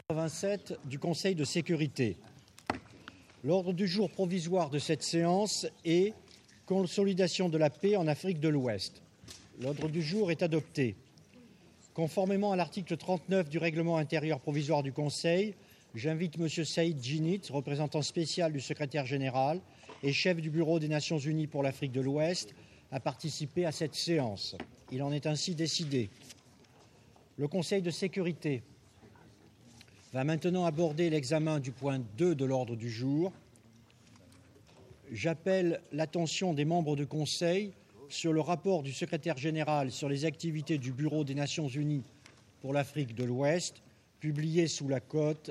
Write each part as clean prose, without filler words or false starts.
87 du Conseil de sécurité. L'ordre du jour provisoire de cette séance est consolidation de la paix en Afrique de l'Ouest. L'ordre du jour est adopté. Conformément à l'article 39 du règlement intérieur provisoire du Conseil, j'invite M. Saïd Djinnit, représentant spécial du secrétaire général et chef du Bureau des Nations Unies pour l'Afrique de l'Ouest, à participer à cette séance. Il en est ainsi décidé. Le Conseil de sécurité va maintenant aborder l'examen du point 2 de l'ordre du jour. J'appelle l'attention des membres du Conseil sur le rapport du secrétaire général sur les activités du Bureau des Nations Unies pour l'Afrique de l'Ouest, publié sous la cote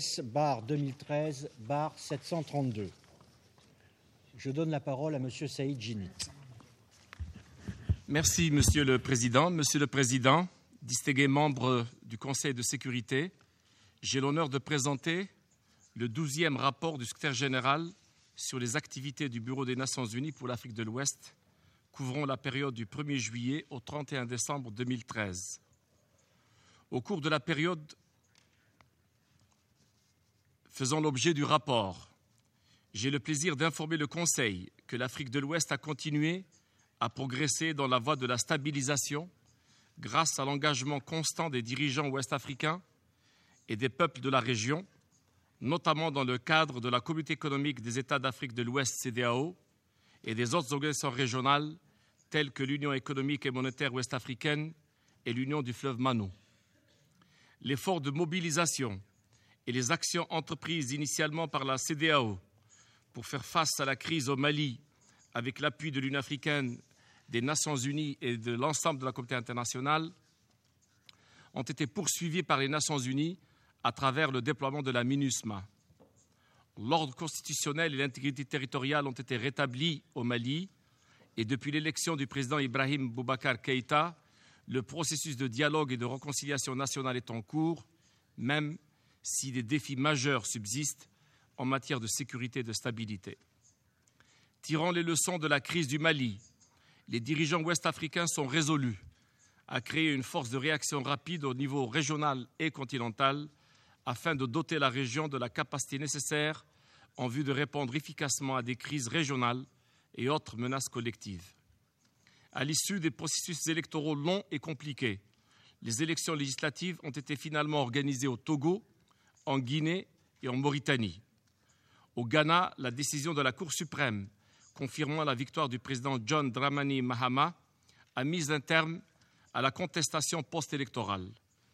S/2013/732. Je donne la parole à M. Saïd Djinnit. Merci, Monsieur le Président. Monsieur le Président, distingués membres du Conseil de sécurité, j'ai l'honneur de présenter le 12e rapport du secrétaire général sur les activités du Bureau des Nations Unies pour l'Afrique de l'Ouest, couvrant la période du 1er juillet au 31 décembre 2013. Au cours de la période faisant l'objet du rapport, j'ai le plaisir d'informer le Conseil que l'Afrique de l'Ouest a continué à progresser dans la voie de la stabilisation grâce à l'engagement constant des dirigeants ouest-africains et des peuples de la région, notamment dans le cadre de la Communauté économique des États d'Afrique de l'Ouest, CEDEAO, et des autres organisations régionales telles que l'Union économique et monétaire ouest-africaine et l'Union du fleuve Mano. L'effort de mobilisation et les actions entreprises initialement par la CEDEAO pour faire face à la crise au Mali avec l'appui de l'Union africaine, des Nations unies et de l'ensemble de la communauté internationale ont été poursuivies par les Nations unies à travers le déploiement de la MINUSMA. L'ordre constitutionnel et l'intégrité territoriale ont été rétablis au Mali et depuis l'élection du président Ibrahim Boubacar Keïta, le processus de dialogue et de réconciliation nationale est en cours, même si des défis majeurs subsistent en matière de sécurité et de stabilité. Tirant les leçons de la crise du Mali, les dirigeants ouest-africains sont résolus à créer une force de réaction rapide au niveau régional et continental afin de doter la région de la capacité nécessaire en vue de répondre efficacement à des crises régionales et autres menaces collectives. À l'issue des processus électoraux longs et compliqués, les élections législatives ont été finalement organisées au Togo, en Guinée et en Mauritanie. Au Ghana, la décision de la Cour suprême confirmant la victoire du président John Dramani Mahama a mis un terme à la contestation post-électorale.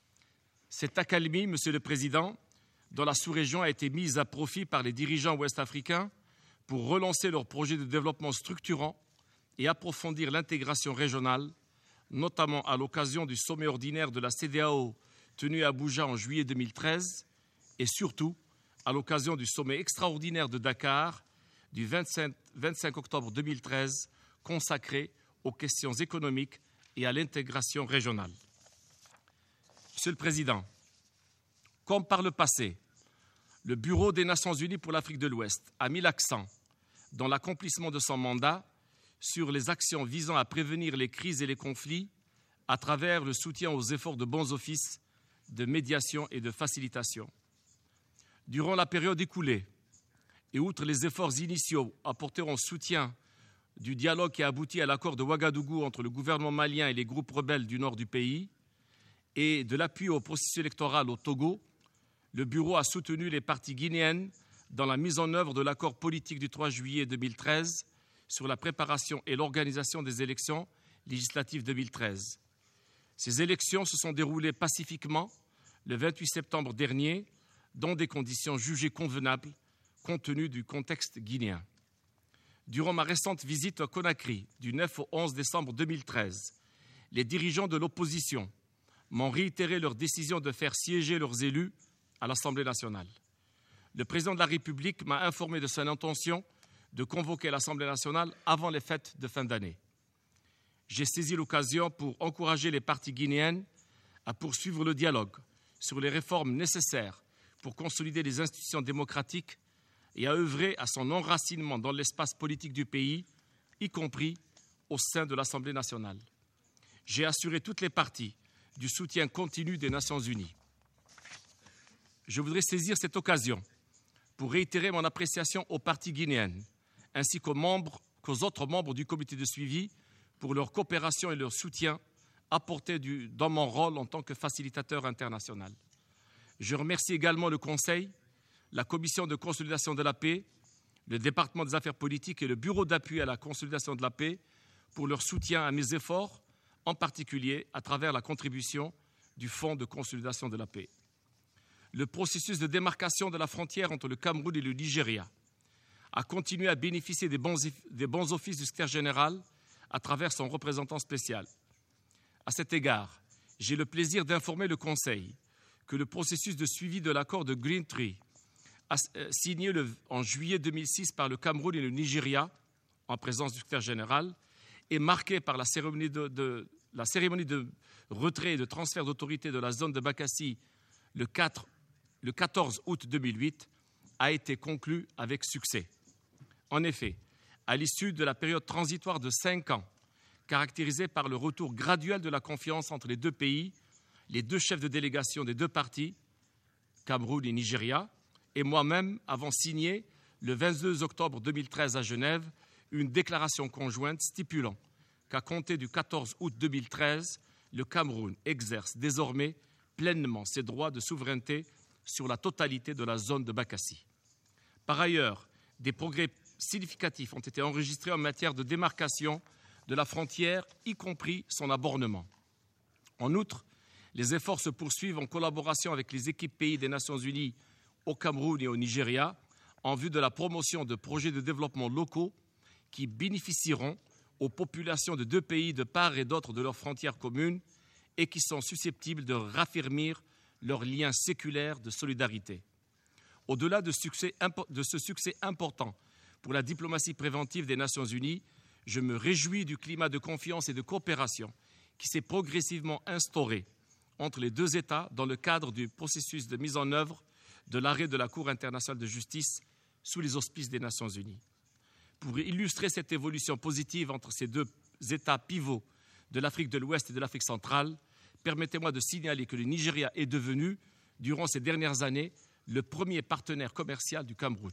Cette accalmie, Monsieur le Président, dans la sous-région a été mise à profit par les dirigeants ouest-africains pour relancer leurs projets de développement structurants et approfondir l'intégration régionale, notamment à l'occasion du sommet ordinaire de la CEDEAO tenu à Abuja en juillet 2013 et surtout à l'occasion du sommet extraordinaire de Dakar du 25 octobre 2013 consacré aux questions économiques et à l'intégration régionale. Monsieur le Président, comme par le passé, le Bureau des Nations Unies pour l'Afrique de l'Ouest a mis l'accent dans l'accomplissement de son mandat sur les actions visant à prévenir les crises et les conflits à travers le soutien aux efforts de bons offices, de médiation et de facilitation. Durant la période écoulée, et outre les efforts initiaux apportés en soutien du dialogue qui a abouti à l'accord de Ouagadougou entre le gouvernement malien et les groupes rebelles du nord du pays, et de l'appui au processus électoral au Togo, le Bureau a soutenu les parties guinéennes dans la mise en œuvre de l'accord politique du 3 juillet 2013 sur la préparation et l'organisation des élections législatives 2013. Ces élections se sont déroulées pacifiquement le 28 septembre dernier, dans des conditions jugées convenables compte tenu du contexte guinéen. Durant ma récente visite à Conakry du 9 au 11 décembre 2013, les dirigeants de l'opposition m'ont réitéré leur décision de faire siéger leurs élus à l'Assemblée nationale. Le président de la République m'a informé de son intention de convoquer l'Assemblée nationale avant les fêtes de fin d'année. J'ai saisi l'occasion pour encourager les partis guinéennes à poursuivre le dialogue sur les réformes nécessaires pour consolider les institutions démocratiques et à œuvrer à son enracinement dans l'espace politique du pays, y compris au sein de l'Assemblée nationale. J'ai assuré toutes les parties du soutien continu des Nations unies. Je voudrais saisir cette occasion pour réitérer mon appréciation aux parties guinéennes, ainsi qu'aux autres membres du comité de suivi pour leur coopération et leur soutien apportés dans mon rôle en tant que facilitateur international. Je remercie également le Conseil, la Commission de consolidation de la paix, le département des affaires politiques et le Bureau d'appui à la consolidation de la paix pour leur soutien à mes efforts, en particulier à travers la contribution du Fonds de consolidation de la paix. Le processus de démarcation de la frontière entre le Cameroun et le Nigeria a continué à bénéficier des bons offices du secrétaire général à travers son représentant spécial. À cet égard, j'ai le plaisir d'informer le Conseil que le processus de suivi de l'accord de Green Tree, signé en juillet 2006 par le Cameroun et le Nigeria, en présence du secrétaire général, est marqué par la cérémonie de retrait et de transfert d'autorité de la zone de Bakassi le 14 août 2008, a été conclu avec succès. En effet, à l'issue de la période transitoire de 5 ans, caractérisée par le retour graduel de la confiance entre les deux pays, les deux chefs de délégation des deux parties, Cameroun et Nigeria, et moi-même avons signé le 22 octobre 2013 à Genève une déclaration conjointe stipulant qu'à compter du 14 août 2013, le Cameroun exerce désormais pleinement ses droits de souveraineté sur la totalité de la zone de Bakassi. Par ailleurs, des progrès significatifs ont été enregistrés en matière de démarcation de la frontière, y compris son abornement. En outre, les efforts se poursuivent en collaboration avec les équipes pays des Nations Unies au Cameroun et au Nigeria en vue de la promotion de projets de développement locaux qui bénéficieront aux populations de deux pays de part et d'autre de leurs frontières communes et qui sont susceptibles de raffermir leurs liens séculaires de solidarité. Au-delà de ce succès important pour la diplomatie préventive des Nations Unies, je me réjouis du climat de confiance et de coopération qui s'est progressivement instauré entre les deux États dans le cadre du processus de mise en œuvre de l'arrêt de la Cour internationale de justice sous les auspices des Nations Unies. Pour illustrer cette évolution positive entre ces deux États pivots de l'Afrique de l'Ouest et de l'Afrique centrale, permettez-moi de signaler que le Nigeria est devenu, durant ces dernières années, le premier partenaire commercial du Cameroun.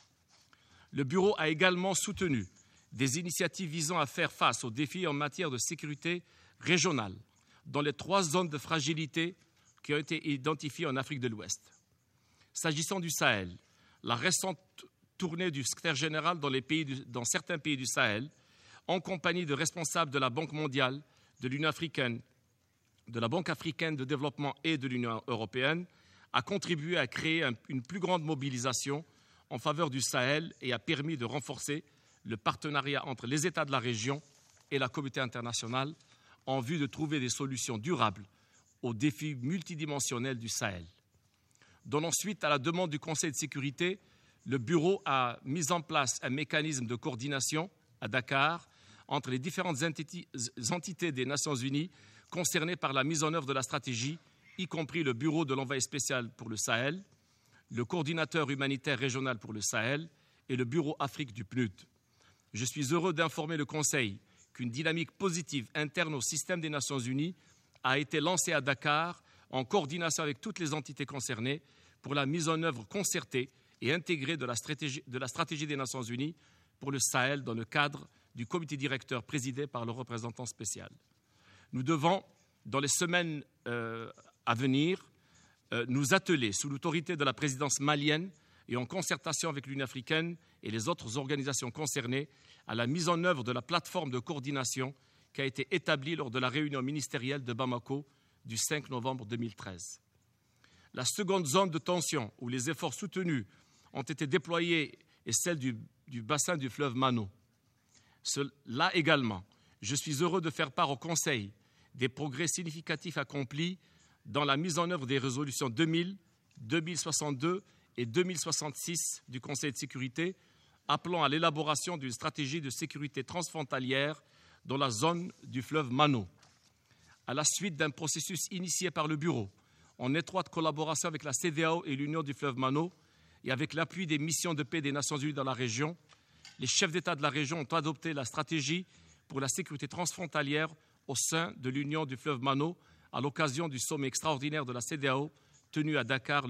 Le Bureau a également soutenu des initiatives visant à faire face aux défis en matière de sécurité régionale dans les 3 zones de fragilité qui ont été identifiées en Afrique de l'Ouest. S'agissant du Sahel, la récente tournée du secrétaire général dans certains pays du Sahel, en compagnie de responsables de la Banque mondiale, de l'Union africaine, de la Banque africaine de développement et de l'Union européenne, a contribué à créer une plus grande mobilisation en faveur du Sahel et a permis de renforcer le partenariat entre les États de la région et la communauté internationale en vue de trouver des solutions durables aux défis multidimensionnels du Sahel. Donnant suite à la demande du Conseil de sécurité, le Bureau a mis en place un mécanisme de coordination à Dakar entre les différentes entités des Nations Unies concernées par la mise en œuvre de la stratégie, y compris le Bureau de l'envoyé spécial pour le Sahel, le coordinateur humanitaire régional pour le Sahel et le Bureau Afrique du PNUD. Je suis heureux d'informer le Conseil qu'une dynamique positive interne au système des Nations Unies a été lancée à Dakar en coordination avec toutes les entités concernées pour la mise en œuvre concertée et intégrée de la stratégie des Nations Unies pour le Sahel dans le cadre du comité directeur présidé par le représentant spécial. Nous devons, dans les semaines à venir, nous atteler, sous l'autorité de la présidence malienne et en concertation avec l'Union africaine et les autres organisations concernées, à la mise en œuvre de la plateforme de coordination qui a été établie lors de la réunion ministérielle de Bamako du 5 novembre 2013. La seconde zone de tension où les efforts soutenus ont été déployés est celle du bassin du fleuve Mano. Là également, je suis heureux de faire part au Conseil des progrès significatifs accomplis dans la mise en œuvre des résolutions 2000, 2062 et 2066 du Conseil de sécurité, appelant à l'élaboration d'une stratégie de sécurité transfrontalière dans la zone du fleuve Mano. À la suite d'un processus initié par le Bureau, en étroite collaboration avec la CEDEAO et l'Union du fleuve Mano, et avec l'appui des missions de paix des Nations Unies dans la région, les chefs d'État de la région ont adopté la stratégie pour la sécurité transfrontalière au sein de l'Union du fleuve Mano à l'occasion du sommet extraordinaire de la CEDEAO tenue à Dakar le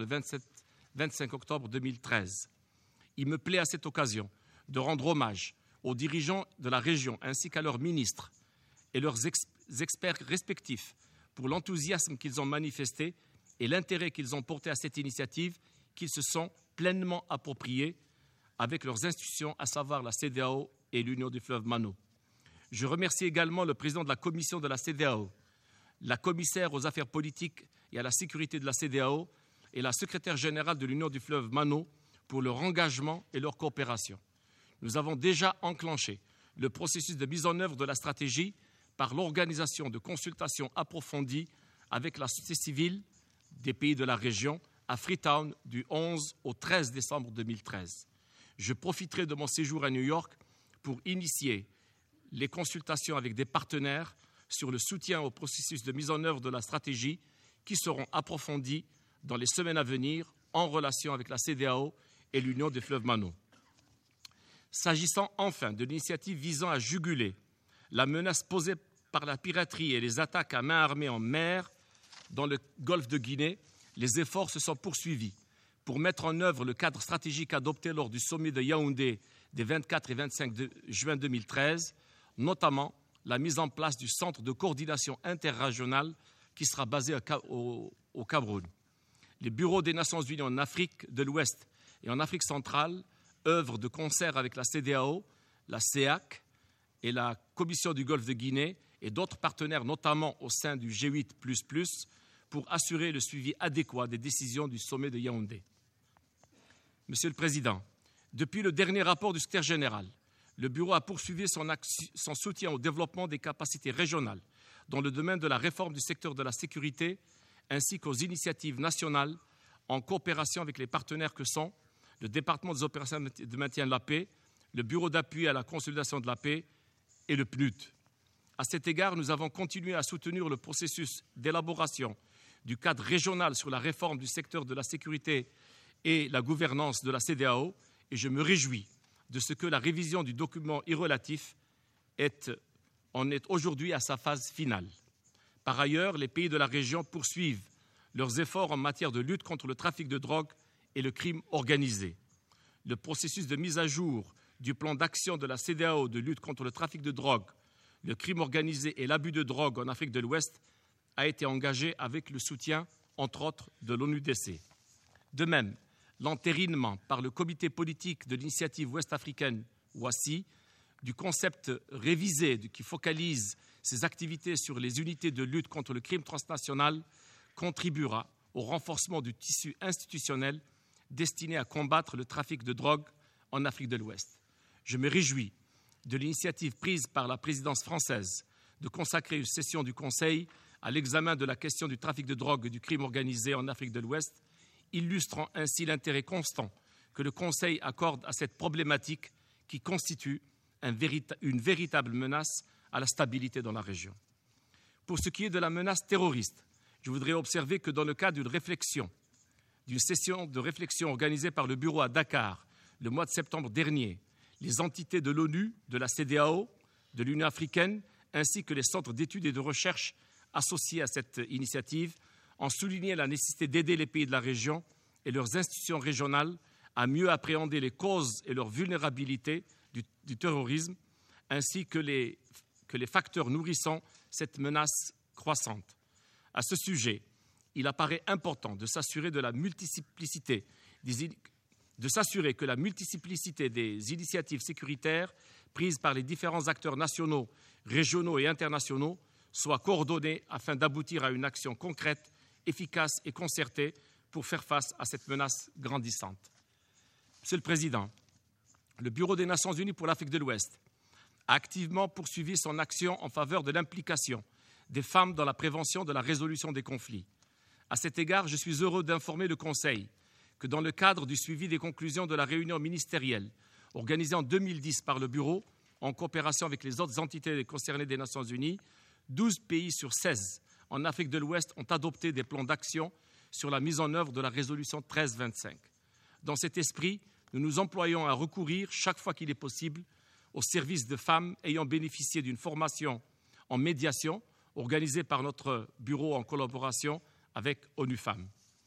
25 octobre 2013. Il me plaît à cette occasion de rendre hommage aux dirigeants de la région ainsi qu'à leurs ministres et leurs experts respectifs pour l'enthousiasme qu'ils ont manifesté et l'intérêt qu'ils ont porté à cette initiative qu'ils se sont pleinement appropriée avec leurs institutions, à savoir la CEDEAO et l'Union du fleuve Mano. Je remercie également le président de la commission de la CEDEAO, la commissaire aux affaires politiques et à la sécurité de la CEDEAO et la secrétaire générale de l'Union du fleuve Mano pour leur engagement et leur coopération. Nous avons déjà enclenché le processus de mise en œuvre de la stratégie par l'organisation de consultations approfondies avec la société civile des pays de la région à Freetown du 11 au 13 décembre 2013. Je profiterai de mon séjour à New York pour initier les consultations avec des partenaires sur le soutien au processus de mise en œuvre de la stratégie qui seront approfondies dans les semaines à venir en relation avec la CEDEAO et l'Union des fleuves Mano. S'agissant enfin de l'initiative visant à juguler la menace posée par la piraterie et les attaques à main armée en mer dans le golfe de Guinée, les efforts se sont poursuivis pour mettre en œuvre le cadre stratégique adopté lors du sommet de Yaoundé des 24 et 25 juin 2013, notamment la mise en place du centre de coordination interrégionale qui sera basé au Cameroun. Les bureaux des Nations Unies en Afrique de l'Ouest et en Afrique centrale œuvrent de concert avec la CEDEAO, la CEAC et la Commission du Golfe de Guinée et d'autres partenaires, notamment au sein du G8++, pour assurer le suivi adéquat des décisions du sommet de Yaoundé. Monsieur le Président, depuis le dernier rapport du secrétaire général, le Bureau a poursuivi son soutien au développement des capacités régionales dans le domaine de la réforme du secteur de la sécurité ainsi qu'aux initiatives nationales en coopération avec les partenaires que sont le département des opérations de maintien de la paix, le Bureau d'appui à la consolidation de la paix et le PNUD. À cet égard, nous avons continué à soutenir le processus d'élaboration du cadre régional sur la réforme du secteur de la sécurité et la gouvernance de la CEDEAO, et je me réjouis de ce que la révision du document irrelatif en est aujourd'hui à sa phase finale. Par ailleurs, les pays de la région poursuivent leurs efforts en matière de lutte contre le trafic de drogue et le crime organisé. Le processus de mise à jour du plan d'action de la CEDEAO de lutte contre le trafic de drogue, le crime organisé et l'abus de drogue en Afrique de l'Ouest a été engagé avec le soutien, entre autres, de l'ONUDC. De même, l'entérinement par le comité politique de l'initiative ouest-africaine, OACI, du concept révisé qui focalise ses activités sur les unités de lutte contre le crime transnational contribuera au renforcement du tissu institutionnel destiné à combattre le trafic de drogue en Afrique de l'Ouest. Je me réjouis de l'initiative prise par la présidence française de consacrer une session du Conseil à l'examen de la question du trafic de drogue et du crime organisé en Afrique de l'Ouest, illustrant ainsi l'intérêt constant que le Conseil accorde à cette problématique qui constitue une véritable menace à la stabilité dans la région. Pour ce qui est de la menace terroriste, je voudrais observer que dans le cadre d'une session de réflexion organisée par le Bureau à Dakar le mois de septembre dernier, les entités de l'ONU, de la CEDEAO, de l'Union africaine, ainsi que les centres d'études et de recherche associés à cette initiative ont souligné la nécessité d'aider les pays de la région et leurs institutions régionales à mieux appréhender les causes et leurs vulnérabilités du terrorisme, ainsi que les facteurs nourrissant cette menace croissante. À ce sujet, il apparaît important de s'assurer que la multiplicité des initiatives sécuritaires prises par les différents acteurs nationaux, régionaux et internationaux soit coordonnée afin d'aboutir à une action concrète, efficace et concertée pour faire face à cette menace grandissante. Monsieur le Président, le Bureau des Nations Unies pour l'Afrique de l'Ouest a activement poursuivi son action en faveur de l'implication des femmes dans la prévention de la résolution des conflits. À cet égard, je suis heureux d'informer le Conseil que dans le cadre du suivi des conclusions de la réunion ministérielle organisée en 2010 par le Bureau, en coopération avec les autres entités concernées des Nations Unies, 12 pays sur 16 en Afrique de l'Ouest ont adopté des plans d'action sur la mise en œuvre de la résolution 1325. Dans cet esprit, nous nous employons à recourir, chaque fois qu'il est possible, aux services de femmes ayant bénéficié d'une formation en médiation organisée par notre bureau en collaboration avec ONU Femmes.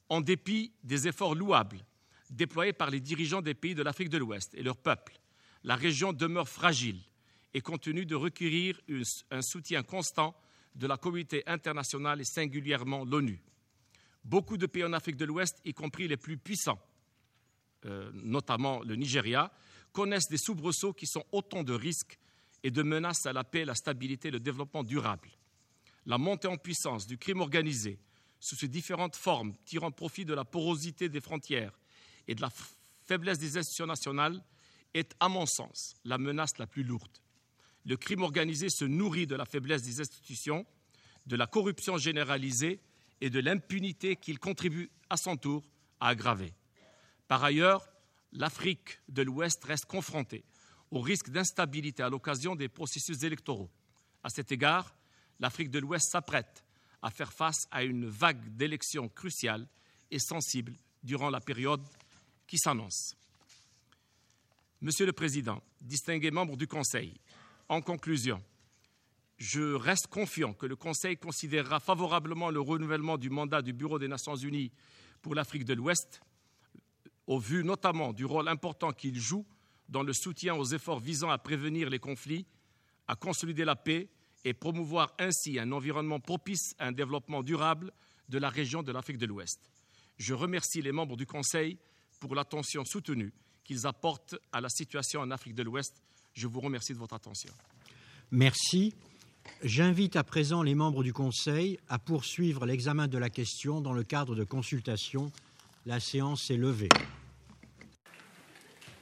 En dépit des efforts louables déployés par les dirigeants des pays de l'Afrique de l'Ouest et leurs peuples, la région demeure fragile et continue de requérir un soutien constant de la communauté internationale et singulièrement l'ONU. Beaucoup de pays en Afrique de l'Ouest, y compris les plus puissants, notamment le Nigeria, connaissent des soubresauts qui sont autant de risques et de menaces à la paix, la stabilité et le développement durable. La montée en puissance du crime organisé, sous ses différentes formes, tirant profit de la porosité des frontières et de la faiblesse des institutions nationales, est, à mon sens, la menace la plus lourde. Le crime organisé se nourrit de la faiblesse des institutions, de la corruption généralisée et de l'impunité qu'il contribue à son tour à aggraver. Par ailleurs, l'Afrique de l'Ouest reste confrontée au risque d'instabilité à l'occasion des processus électoraux. À cet égard, l'Afrique de l'Ouest s'apprête à faire face à une vague d'élections cruciales et sensibles durant la période qui s'annonce. Monsieur le Président, distingués membres du Conseil, en conclusion, je reste confiant que le Conseil considérera favorablement le renouvellement du mandat du Bureau des Nations Unies pour l'Afrique de l'Ouest, au vu notamment du rôle important qu'il joue dans le soutien aux efforts visant à prévenir les conflits, à consolider la paix et promouvoir ainsi un environnement propice à un développement durable de la région de l'Afrique de l'Ouest. Je remercie les membres du Conseil pour l'attention soutenue qu'ils apportent à la situation en Afrique de l'Ouest. Je vous remercie de votre attention. Merci. J'invite à présent les membres du Conseil à poursuivre l'examen de la question dans le cadre de consultation. La séance est levée.